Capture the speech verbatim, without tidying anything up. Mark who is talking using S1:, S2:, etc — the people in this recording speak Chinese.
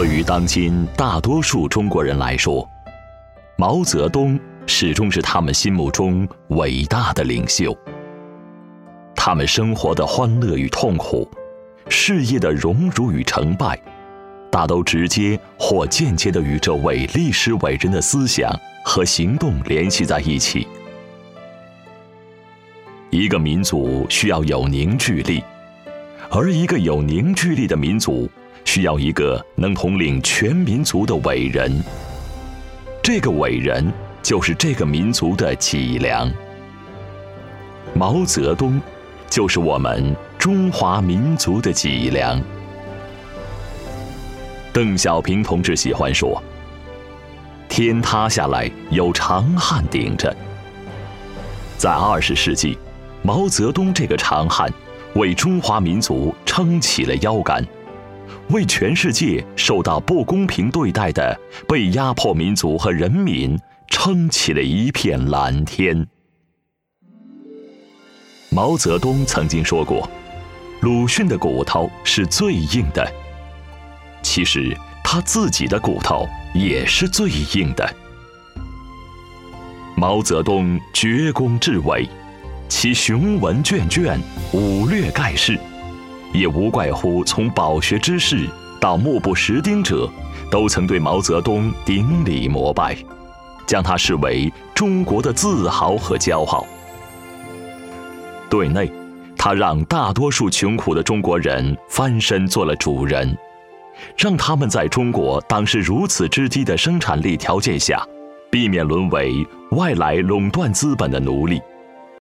S1: 对于当今大多数中国人来说，毛泽东始终是他们心目中伟大的领袖。他们生活的欢乐与痛苦，事业的荣辱与成败，大都直接或间接地与这位历史伟人的思想和行动联系在一起。一个民族需要有凝聚力，而一个有凝聚力的民族需要一个能统领全民族的伟人。这个伟人就是这个民族的脊梁。毛泽东就是我们中华民族的脊梁。邓小平同志喜欢说，天塌下来有长汉顶着。在二十世纪，毛泽东这个长汉为中华民族撑起了腰杆，为全世界受到不公平对待的被压迫民族和人民撑起了一片蓝天。毛泽东曾经说过，鲁迅的骨头是最硬的，其实他自己的骨头也是最硬的。毛泽东绝功至伟，其雄文卷卷，武略盖世，也无怪乎从饱学之士到目不识丁者，都曾对毛泽东顶礼膜拜，将他视为中国的自豪和骄傲。对内，他让大多数穷苦的中国人翻身做了主人，让他们在中国当时如此之低的生产力条件下，避免沦为外来垄断资本的奴隶。